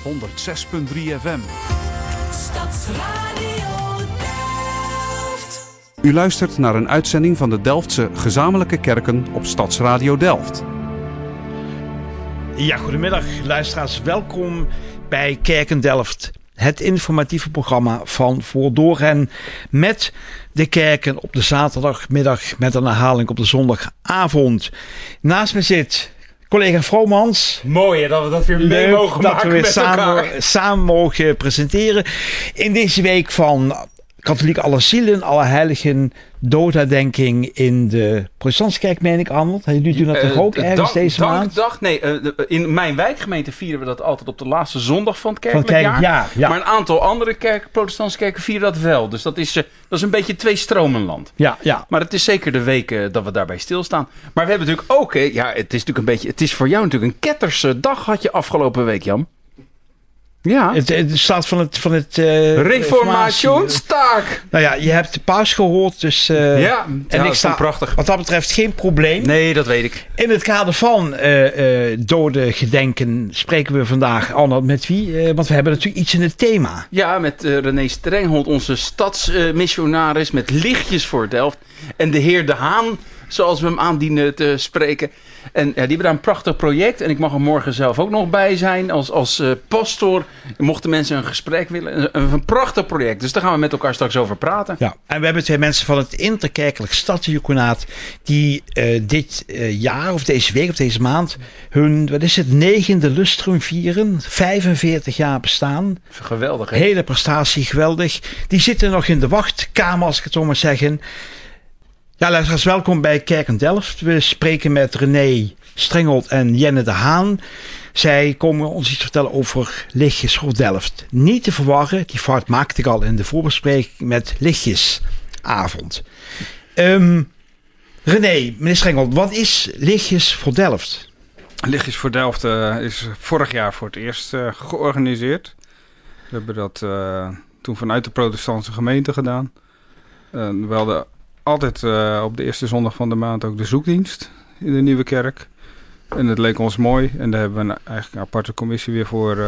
106.3 FM. Stadsradio Delft. U luistert naar een uitzending van de Delftse Gezamenlijke Kerken op Stadsradio Delft. Ja, goedemiddag luisteraars. Welkom bij Kerken Delft. Het informatieve programma van Voor en met de kerken op de zaterdagmiddag met een herhaling op de zondagavond. Naast me zit collega Vromans. Mooi hè, dat we dat weer mee mogen dat maken we weer met elkaar. samen mogen presenteren. In deze week van Katholiek Allerzielen, Allerheiligen, doodherdenking in de Protestantse kerk, meen ik, Arnold. Jullie doen dat toch ook ergens deze maand? Dankdag, nee, in mijn wijkgemeente vieren we dat altijd op de laatste zondag van het kerkelijk jaar. Ja. Maar een aantal andere protestantse kerken vieren dat wel. Dus dat is een beetje twee stromenland. Ja. Maar het is zeker de week dat we daarbij stilstaan. Maar we hebben natuurlijk ook, het is voor jou natuurlijk een ketterse dag had je afgelopen week, Jan. Ja. Het staat van het Reformationstaak. Nou ja, je hebt de paus gehoord, dus en ik sta prachtig. Wat dat betreft geen probleem. Nee, dat weet ik. In het kader van dode gedenken spreken we vandaag, Arnold, met wie? Want we hebben natuurlijk iets in het thema. Ja, met René Strenghold, onze stadsmissionaris met lichtjes voor Delft. En de heer De Haan, zoals we hem aandienen te spreken. En die hebben daar een prachtig project. En ik mag er morgen zelf ook nog bij zijn als pastor. Mochten mensen een gesprek willen. Een prachtig project. Dus daar gaan we met elkaar straks over praten. Ja, en we hebben twee mensen van het Interkerkelijk Stadsdiaconaat die dit jaar of deze week of deze maand hun, 9e lustrum vieren. 45 jaar bestaan. Geweldig, hè? Hele prestatie, geweldig. Die zitten nog in de wachtkamer, als ik het zo maar zeggen. Ja, luisteraars, welkom bij Kerken Delft. We spreken met René Strenghold en Jenne De Haan. Zij komen ons iets vertellen over Lichtjes voor Delft. Niet te verwarren, die fout maakte ik al in de voorbespreking met Lichtjesavond. René, meneer Strenghold, wat is Lichtjes voor Delft? Lichtjes voor Delft is vorig jaar voor het eerst georganiseerd. We hebben dat toen vanuit de protestantse gemeente gedaan. We hadden altijd op de eerste zondag van de maand ook de zoekdienst in de Nieuwe Kerk. En het leek ons mooi. En daar hebben we eigenlijk een aparte commissie weer voor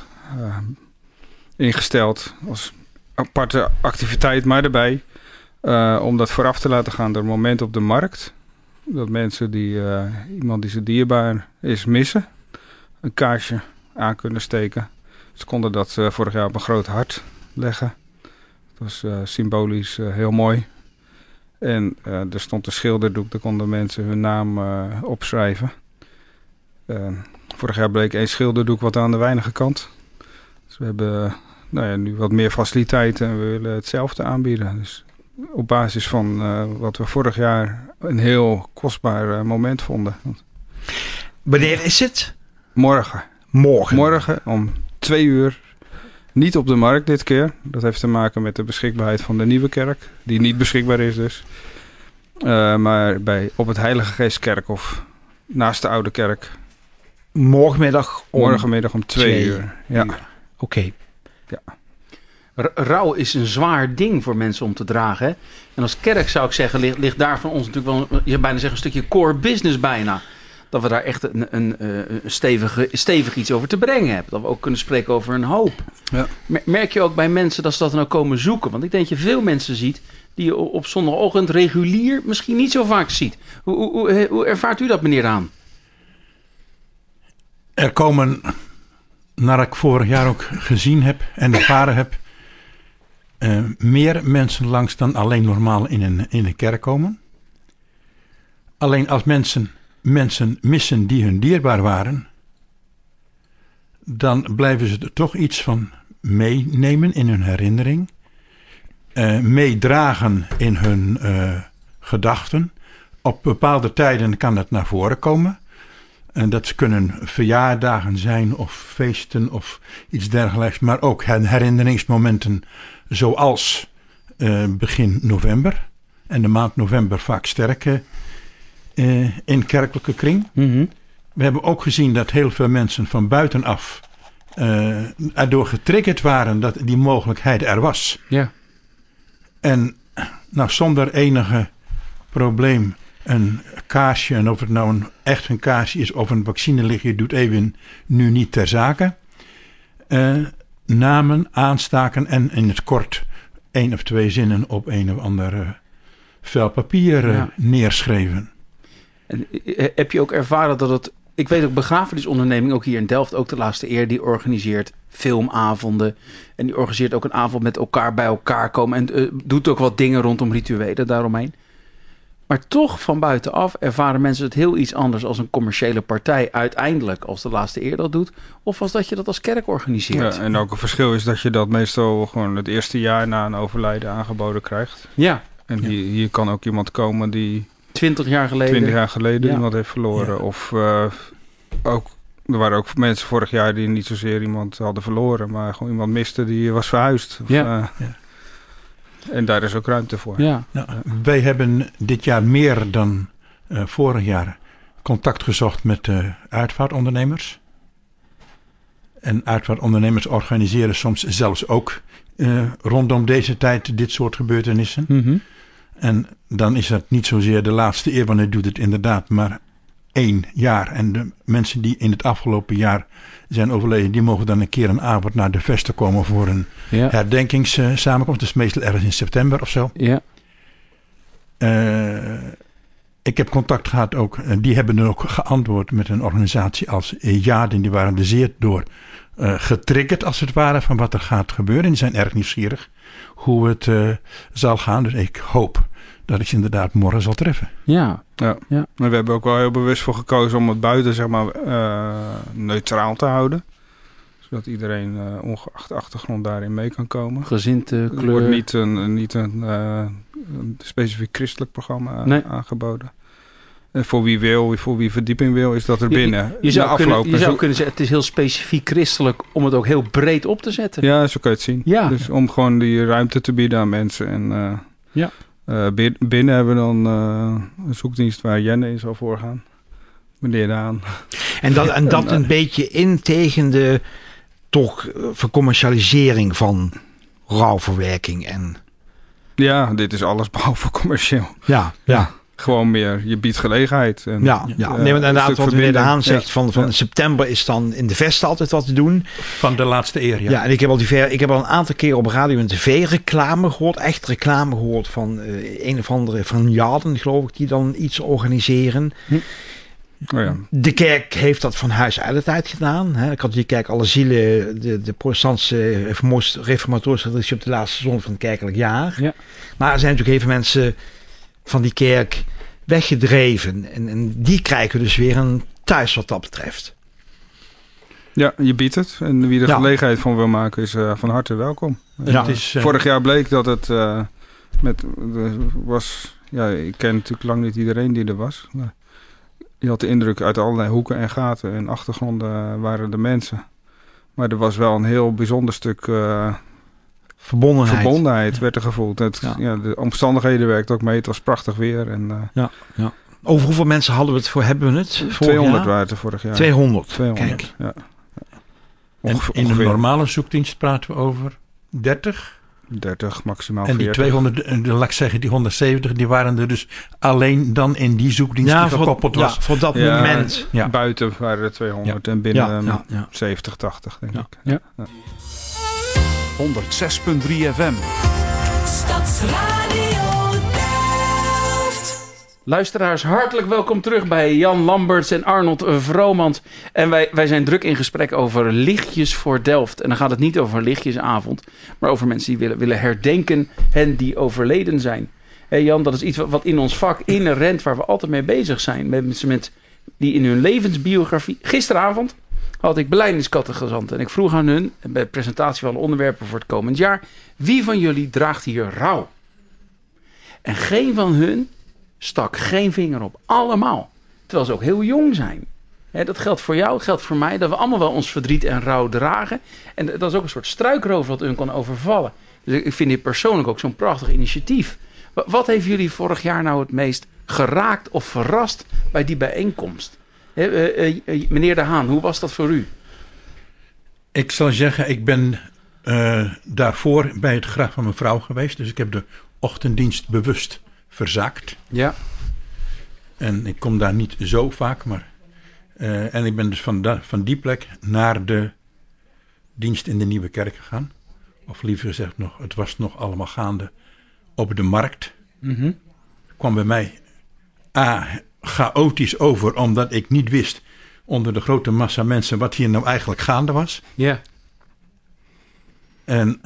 ingesteld. Als aparte activiteit maar erbij. Om dat vooraf te laten gaan door een moment op de markt. Dat mensen iemand die ze dierbaar is missen. Een kaarsje aan kunnen steken. Ze konden dat vorig jaar op een groot hart leggen. Dat was symbolisch heel mooi. En er stond een schilderdoek, daar konden mensen hun naam opschrijven. Vorig jaar bleek 1 schilderdoek wat aan de weinige kant. Dus we hebben nu wat meer faciliteiten en we willen hetzelfde aanbieden. Dus op basis van wat we vorig jaar een heel kostbaar moment vonden. Wanneer is het? Morgen. Morgen om 2 uur. Niet op de markt dit keer. Dat heeft te maken met de beschikbaarheid van de Nieuwe Kerk. Die niet beschikbaar is dus. Maar op het Heilige Geestkerkhof. Naast de Oude Kerk. Morgenmiddag om 2 uur. Ja. Oké. Ja. Rouw is een zwaar ding voor mensen om te dragen. Hè? En als kerk zou ik zeggen, ligt daar van ons natuurlijk wel, je zou bijna zeggen, een stukje core business bijna. Dat we daar echt een stevig iets over te brengen hebben. Dat we ook kunnen spreken over een hoop. Ja. Merk je ook bij mensen dat ze dat dan ook komen zoeken? Want ik denk dat je veel mensen ziet die je op zondagochtend regulier misschien niet zo vaak ziet. Hoe ervaart u dat, meneer Daan? Er komen, naar ik vorig jaar ook gezien heb en ervaren heb, meer mensen langs dan alleen normaal in een kerk komen. Alleen als mensen missen die hun dierbaar waren, dan blijven ze er toch iets van meenemen in hun herinnering. Meedragen in hun gedachten. Op bepaalde tijden kan het naar voren komen. En dat kunnen verjaardagen zijn of feesten of iets dergelijks. Maar ook herinneringsmomenten zoals begin november. En de maand november vaak sterk in kerkelijke kring. Mm-hmm. We hebben ook gezien dat heel veel mensen van buitenaf erdoor getriggerd waren dat die mogelijkheid er was. Ja. En zonder enige probleem een kaarsje, en of het nou echt een kaarsje is of een vaccinelichtje, doet even nu niet ter zake. namen, aanstaken en in het kort 1 of 2 zinnen op een of ander vel papier neerschreven. En heb je ook ervaren dat het... Ik weet ook, begrafenisonderneming, ook hier in Delft, ook de laatste eer, die organiseert filmavonden. En die organiseert ook een avond met elkaar bij elkaar komen. En doet ook wat dingen rondom rituelen daaromheen. Maar toch van buitenaf ervaren mensen het heel iets anders als een commerciële partij uiteindelijk, als de laatste eer dat doet. Of als dat je dat als kerk organiseert. Ja, en ook een verschil is dat je dat meestal gewoon het eerste jaar na een overlijden aangeboden krijgt. Ja. En hier kan ook iemand komen die 20 jaar geleden iemand heeft verloren. Ja. Of er waren ook mensen vorig jaar die niet zozeer iemand hadden verloren, maar gewoon iemand miste die was verhuisd. En daar is ook ruimte voor. Ja. Nou, wij hebben dit jaar meer dan vorig jaar contact gezocht met uitvaartondernemers. En uitvaartondernemers organiseren soms zelfs ook rondom deze tijd dit soort gebeurtenissen. Mm-hmm. En dan is dat niet zozeer de laatste eer, want hij doet het inderdaad maar 1 jaar. En de mensen die in het afgelopen jaar zijn overleden, die mogen dan een keer een avond naar de Vesten komen voor een herdenkingssamenkomst. Dus meestal ergens in september of zo. Ja. Ik heb contact gehad ook, die hebben dan ook geantwoord met een organisatie als Jaden. Die waren er zeer door getriggerd als het ware van wat er gaat gebeuren. En die zijn erg nieuwsgierig hoe het zal gaan. Dus ik hoop dat ik ze inderdaad morgen zal treffen. Ja. Maar we hebben ook wel heel bewust voor gekozen om het buiten zeg maar neutraal te houden. Zodat iedereen ongeacht de achtergrond daarin mee kan komen. Gezinte, kleur. Er wordt niet een specifiek christelijk programma aangeboden. En voor wie wil, voor wie verdieping wil, is dat er binnen. Je zou kunnen zeggen, het is heel specifiek christelijk om het ook heel breed op te zetten. Ja, zo kan je het zien. Ja. Dus om gewoon die ruimte te bieden aan mensen. En binnen hebben we dan een zoekdienst waar Jenne in zal voorgaan. Meneer Daan. En dat een beetje in tegen de toch vercommercialisering van rouwverwerking en... Ja, dit is alles behalve commercieel. Ja. Gewoon meer, je biedt gelegenheid. En, nee, maar inderdaad wat meneer De Haan zegt, van september is dan in de Vesten altijd wat te doen. Van de laatste eer, ja. Ja, en ik heb al een aantal keer op radio en tv reclame gehoord, echt reclame gehoord van een of andere, van Jaden geloof ik, die dan iets organiseren. Oh ja. De kerk heeft dat van huis uit de tijd gedaan. Hè. Katholieke kerk, alle zielen, de protestantse reformatorische traditie op de laatste zondag van het kerkelijk jaar. Ja. Maar er zijn natuurlijk even mensen van die kerk weggedreven. En die krijgen dus weer een thuis wat dat betreft. Ja, je biedt het. En wie er gelegenheid van wil maken is van harte welkom. Ja. Het is, vorig jaar bleek dat het was... Ja, ik ken natuurlijk lang niet iedereen die er was. Maar je had de indruk uit allerlei hoeken en gaten en achtergronden waren de mensen. Maar er was wel een heel bijzonder stuk verbondenheid werd er gevoeld. De omstandigheden werkten ook mee. Het was prachtig weer. En, Over hoeveel mensen hebben we het? 200 waren het er vorig jaar. 200. Kijk. Ja. In een normale zoekdienst praten we over 30. 30, maximaal en 40. Die 200, laat ik zeggen, die 170, die waren er dus alleen dan in die zoekdienst die gekoppeld was. Ja, voor dat moment. Ja. Buiten waren er 200 en binnen 70, 80 denk ik. Ja. 106.3 FM. Stadsradio Delft. Luisteraars, hartelijk welkom terug bij Jan Lamberts en Arnold Vromans. En wij zijn druk in gesprek over lichtjes voor Delft. En dan gaat het niet over een lichtjesavond, maar over mensen die willen herdenken hen die overleden zijn. Hey Jan, dat is iets wat in ons vak inherent, waar we altijd mee bezig zijn. Met mensen die in hun levensbiografie... Gisteravond had ik belijdeniscatechisanten en ik vroeg aan hun, bij de presentatie van onderwerpen voor het komend jaar, wie van jullie draagt hier rouw? En geen van hun stak geen vinger op. Allemaal. Terwijl ze ook heel jong zijn. Dat geldt voor jou, dat geldt voor mij, dat we allemaal wel ons verdriet en rouw dragen. En dat is ook een soort struikroof wat hun kan overvallen. Dus ik vind dit persoonlijk ook zo'n prachtig initiatief. Wat heeft jullie vorig jaar nou het meest geraakt of verrast bij die bijeenkomst? Meneer De Haan, hoe was dat voor u? Ik zal zeggen, ik ben daarvoor bij het graf van mijn vrouw geweest. Dus ik heb de ochtenddienst bewust verzaakt. Ja. En ik kom daar niet zo vaak, maar... en ik ben dus van die plek naar de dienst in de Nieuwe Kerk gegaan. Of liever gezegd nog, het was nog allemaal gaande op de markt. Kwam bij mij chaotisch over, omdat ik niet wist onder de grote massa mensen wat hier nou eigenlijk gaande was. Ja. En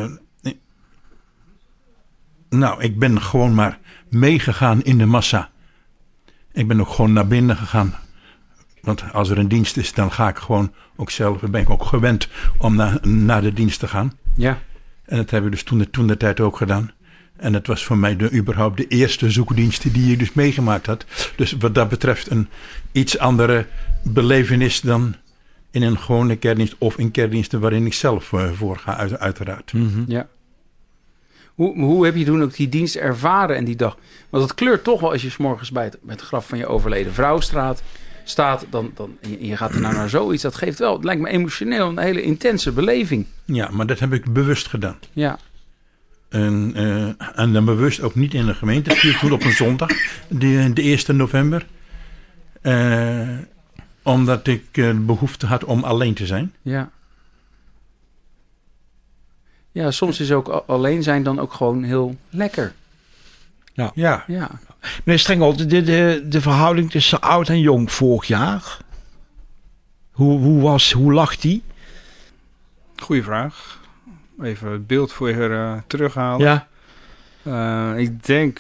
ik ben gewoon maar meegegaan in de massa. Ik ben ook gewoon naar binnen gegaan. Want als er een dienst is, dan ga ik gewoon ook zelf, ben ik ook gewend om naar de dienst te gaan. Ja. En dat hebben we dus toen de tijd ook gedaan. En het was voor mij überhaupt de eerste zoekdienst die ik dus meegemaakt had. Dus wat dat betreft een iets andere belevenis dan in een gewone kerkdienst of in kerkdiensten waarin ik zelf voor ga, uiteraard. Ja. Hoe heb je toen ook die dienst ervaren en die dag? Want het kleurt toch wel als je 's morgens bij het graf van je overleden vrouw staat dan, en je gaat er nou naar zoiets. Dat geeft wel, het lijkt me emotioneel, een hele intense beleving. Ja, maar dat heb ik bewust gedaan. Ja. En dan bewust ook niet in de gemeente. Dat viel toen op een zondag, de 1 november. Omdat ik behoefte had om alleen te zijn. Ja. Ja, soms is ook alleen zijn dan ook gewoon heel lekker. Ja. Ja. Meneer Strenghold, de verhouding tussen oud en jong vorig jaar. Hoe lag die? Goeie vraag. Even het beeld voor je terughalen. Ja. Ik denk,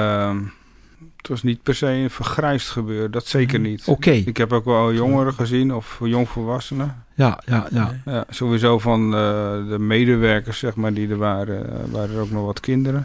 het was niet per se een vergrijsd gebeuren. Dat zeker niet. Oké. Ik heb ook wel jongeren gezien of jongvolwassenen. Ja. Ja, sowieso van de medewerkers, zeg maar, die er waren er ook nog wat kinderen.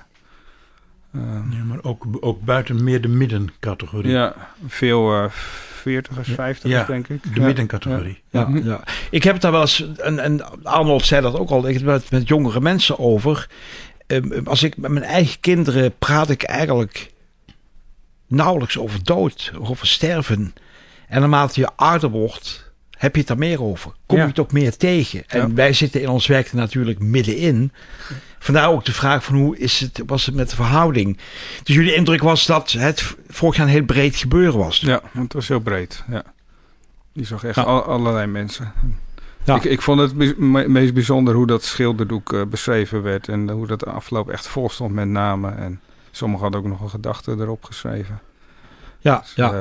Ja, maar ook buiten meer de middencategorie. Ja, veel 40ers, 50ers, denk ik. De middencategorie. Ja. Ik heb het daar wel eens, en Arnold zei dat ook al, ik heb het met jongere mensen over. Als ik met mijn eigen kinderen praat ik eigenlijk nauwelijks over dood, over sterven. En naarmate je ouder wordt, heb je het daar meer over. Kom je het ook meer tegen. En wij zitten in ons werk er natuurlijk middenin. Vandaar ook de vraag van was het met de verhouding. Dus jullie indruk was dat het vorig jaar een heel breed gebeuren was. Ja, het was heel breed. Ja. Je zag echt allerlei mensen. Ja. Ik vond het meest bijzonder hoe dat schilderdoek beschreven werd. En hoe dat de afloop echt vol stond met namen. En sommigen hadden ook nog een gedachte erop geschreven. Ja.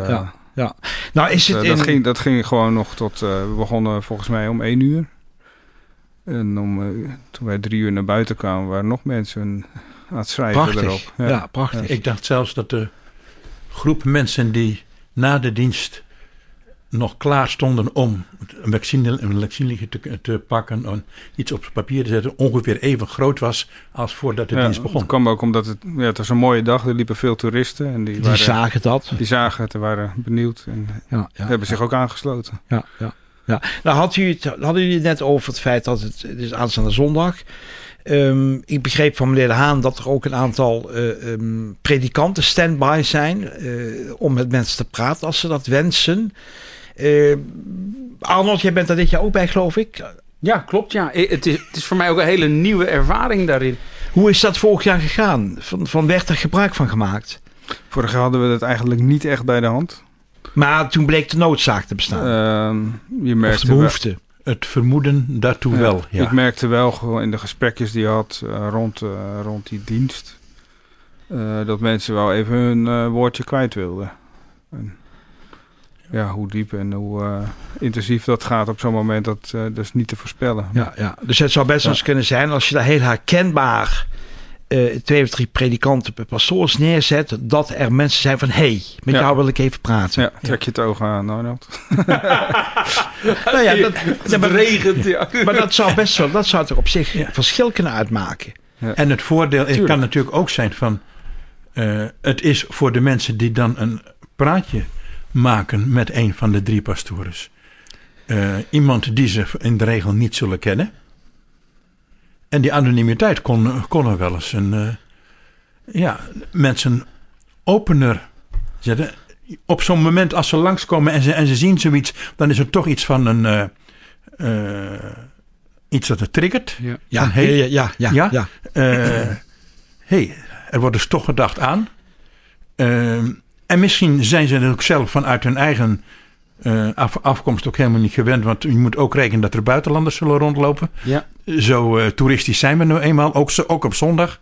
Nou is het dat ging gewoon nog tot... we begonnen volgens mij om 1 uur. En toen wij 3 uur naar buiten kwamen, waren nog mensen aan het schrijven prachtig. erop. Ja, prachtig. Ik dacht zelfs dat de groep mensen die na de dienst nog klaar stonden om een vaccinelichtje te pakken en iets op papier te zetten, ongeveer even groot was als voordat de dienst begon. Dat kwam ook omdat het was een mooie dag. Er liepen veel toeristen. En die zagen dat. Die zagen het en waren benieuwd. En hebben zich ook aangesloten. Ja. Nou hadden jullie het net over het feit dat het is aanstaande zondag. Ik begreep van meneer De Haan dat er ook een aantal predikanten stand-by zijn om met mensen te praten als ze dat wensen. Arnold, jij bent er dit jaar ook bij, geloof ik. Ja, klopt. Ja. Het is voor mij ook een hele nieuwe ervaring daarin. Hoe is dat vorig jaar gegaan? Van werd er gebruik van gemaakt? Vorig jaar hadden we het eigenlijk niet echt bij de hand. Maar toen bleek de noodzaak te bestaan. Je merkte of de behoefte. Het vermoeden daartoe wel. Ja. Ik merkte wel gewoon in de gesprekjes die je had rond die dienst. Dat mensen wel even hun woordje kwijt wilden. En, hoe diep en hoe intensief dat gaat op zo'n moment, dat is niet te voorspellen. Ja. Dus het zou best wel eens kunnen zijn als je daar heel herkenbaar 2 of 3 predikanten per pastoors neerzet, dat er mensen zijn van met jou wil ik even praten. Ja, trek je het oog aan, Arnold. Nou ja, het regent. Ja. Maar dat zou best wel, dat zou toch op zich verschil kunnen uitmaken. Ja. En het voordeel kan natuurlijk ook zijn van het is voor de mensen die dan een praatje maken met een van de 3 pastores. Iemand die ze in de regel niet zullen kennen. En die anonimiteit kon er wel eens mensen opener zetten. Op zo'n moment als ze langskomen en ze zien zoiets, dan is er toch iets van een iets dat het triggert. Ja. Er wordt dus toch gedacht aan. En misschien zijn ze er ook zelf vanuit hun eigen afkomst ook helemaal niet gewend. Want je moet ook rekenen dat er buitenlanders zullen rondlopen. Ja. Zo toeristisch zijn we nu eenmaal. Ook op zondag.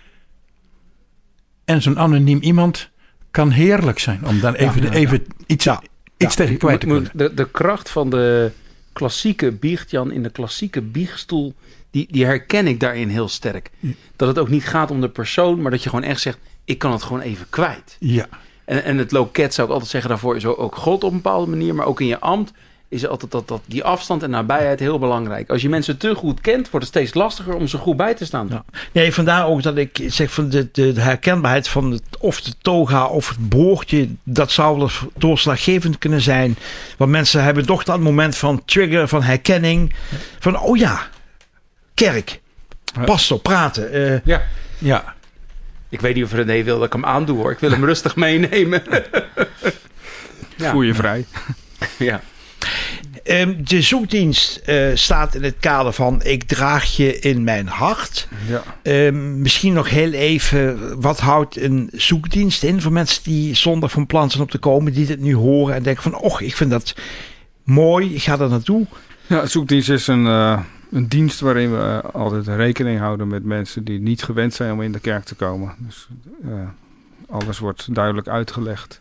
En zo'n anoniem iemand kan heerlijk zijn. Om dan even iets tegen kwijt te kunnen. De kracht van de klassieke biechtjan in de klassieke biechtstoel, die herken ik daarin heel sterk. Dat het ook niet gaat om de persoon, maar dat je gewoon echt zegt, ik kan het gewoon even kwijt. Ja. En het loket zou ik altijd zeggen, daarvoor is ook God op een bepaalde manier, maar ook in je ambt is altijd die afstand en nabijheid heel belangrijk. Als je mensen te goed kent, wordt het steeds lastiger om ze goed bij te staan. Ja. Nee, vandaar ook dat ik zeg van de herkenbaarheid van of de toga of het boordje, dat zou wel eens doorslaggevend kunnen zijn. Want mensen hebben toch dat moment van trigger, van herkenning. Van, oh ja, kerk, pastor, praten. Ja. Ik weet niet of René wil dat ik hem aandoe hoor. Ik wil hem rustig meenemen. Voel je vrij. Ja. De zoekdienst staat in het kader van ik draag je in mijn hart. Ja. Misschien nog heel even, wat houdt een zoekdienst in voor mensen die zondag van plan zijn op te komen, die dit nu horen en denken van, och, ik vind dat mooi, ik ga daar naartoe. Ja, zoekdienst is een dienst waarin we altijd rekening houden met mensen die niet gewend zijn om in de kerk te komen. Dus alles wordt duidelijk uitgelegd.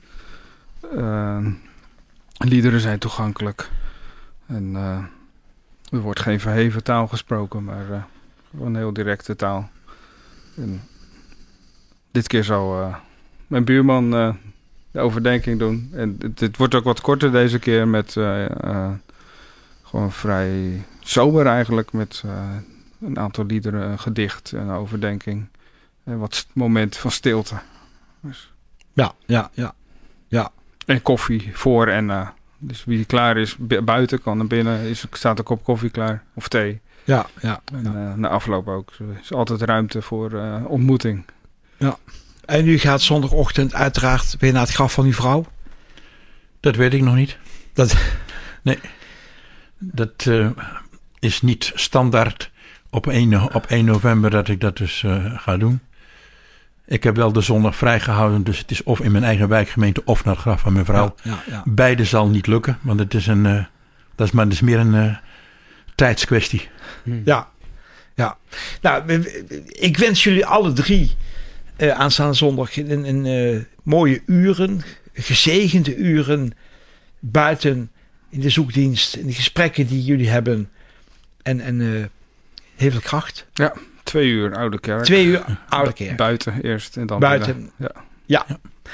Liederen zijn toegankelijk. En er wordt geen verheven taal gesproken, maar gewoon heel directe taal. En dit keer zal mijn buurman de overdenking doen. En het wordt ook wat korter deze keer met gewoon vrij sober eigenlijk. Met een aantal liederen, een gedicht, een overdenking. En wat moment van stilte. Dus. Ja. En koffie voor en na. Dus wie klaar is buiten kan naar binnen. Staat een kop koffie klaar. Of thee. Ja. En na afloop ook. Er is altijd ruimte voor ontmoeting. Ja. En u gaat zondagochtend uiteraard weer naar het graf van uw vrouw? Dat weet ik nog niet. Nee. Dat is niet standaard op 1 november dat ik dat dus ga doen. Ik heb wel de zondag vrijgehouden, dus het is of in mijn eigen wijkgemeente of naar het graf van mijn vrouw. Ja. Beide zal niet lukken, want het is dat is meer een tijdskwestie. Ja. Nou, ik wens jullie alle drie aanstaande zondag een mooie uren, gezegende uren buiten in de zoekdienst, in de gesprekken die jullie hebben. En heel veel kracht. Ja, 2 uur oude kerk. 2 uur oude kerk. Buiten eerst en dan buiten. binnen. Ja.